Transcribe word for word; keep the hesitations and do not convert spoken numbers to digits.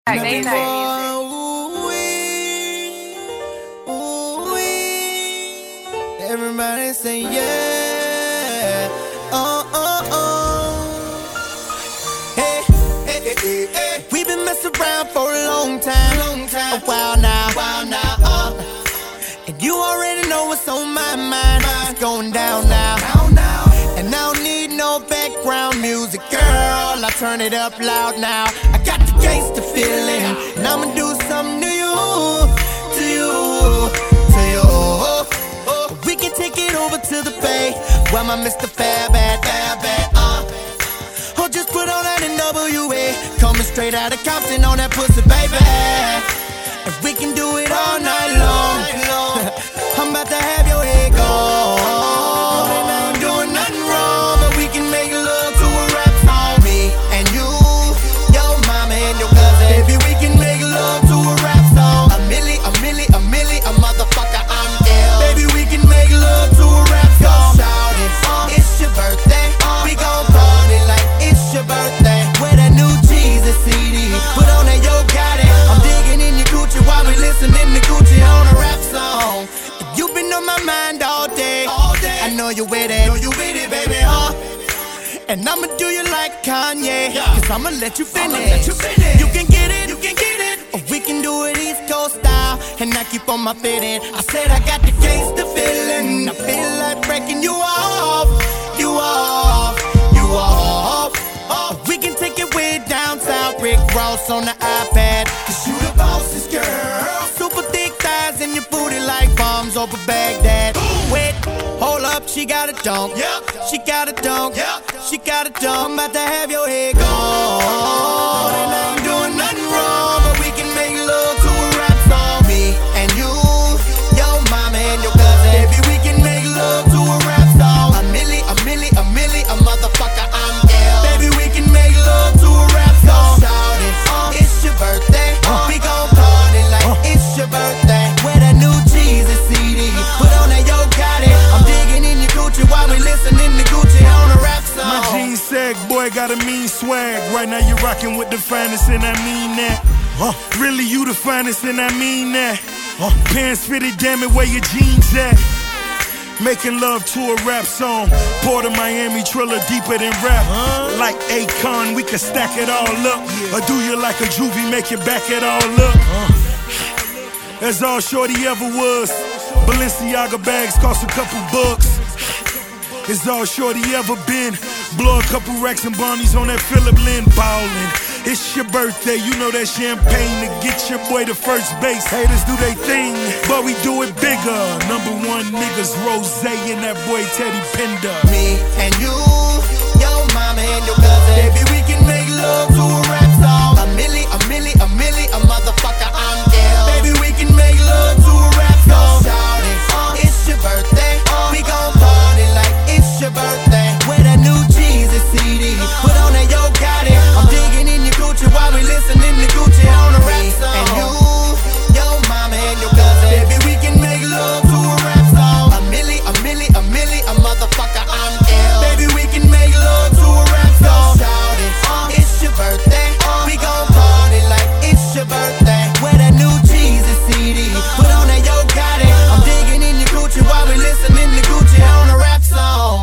Day night Everybody say yeah. Oh, oh, oh. Hey, hey, hey, hey. We've been messing around for a long time, long time. A while now, while now. Uh. And you already know what's on my mind. It's going down now, down now. And I don't need no background music, girl. I turn it up loud now. I got the gangsta feeling, and I'ma do something to you, to you, to you. We can take it over to the bay, where my Mister Fabbat, Fabbat, uh. Or just put on that N W A, coming straight out of Compton on that pussy, baby. And we can do it all night long. I'm about to have your head gone, and I ain't doing nothing wrong, but we can make love to a rap song. Me and you, your mama and your cousin. Baby, we can make love to a rap song. A milli, a milli, a milli, a motherfucker, I'm ill. Baby, we can make love to a rap song. Shout it, uh, it's your birthday. Uh, we gon' party like it's your birthday. Wear that new Jesus C D, put on that Yo Gotti. I'm digging in your Gucci while we listening to Gucci on a rap song. You've been on my mind all day, all day. I know you with it, know you with it, baby, huh? And I'ma do you like Kanye, yeah. Cause I'ma let you finish. Let you finish. You can get it, you can get it. Or we can do it East Coast style, and I keep on my fitting. I said I got the gangsta feeling. I feel like breaking you off, you off, you off. Oh, we can take it way down south, Rick Ross on the iPad. Cause you the boss's girl. Super thick thighs and your booty like bombs over Baghdad. Wait, hold up, she got a dunk. Yep. She got a dunk. Yep. She got a dunk. I'm about to have your head gone, and I ain't doing nothing wrong, but we can make love to a rap song. Me and you, your mama and your cousin. Baby, we can make love to a rap song. A milli, a milli, a milli, a motherfucker, I'm ill. Baby, we can make love to a rap song. Shout it, uh, it's your birthday. Uh, we gon' party like uh, it's your birthday. Wear that new Jesus C D, put on that Yo Gotti. I'm digging in your Gucci while we listening to Gucci on a rap song. My jeans sag, boy, got a mean swag. Right now you rockin' with the finest, and I mean that. Uh, really, you the finest, and I mean that. Uh, pants fitted, damn it, where your jeans at? Making love to a rap song. Port of Miami, Triller deeper than rap. Uh, like Akon, we can stack it all up. Yeah. Or do you like a juvie, make it back it all up? Uh, that's all shorty ever was. Balenciaga bags cost a couple bucks. It's all shorty ever been. Blow a couple racks and bonnies on that Phillip Lynn ballin'. It's your birthday, you know that champagne to get your boy to first base. Haters do they thing, but we do it bigger. Number one niggas, Rose and that boy Teddy Pender. Me and you, your mama and your cousin. Baby,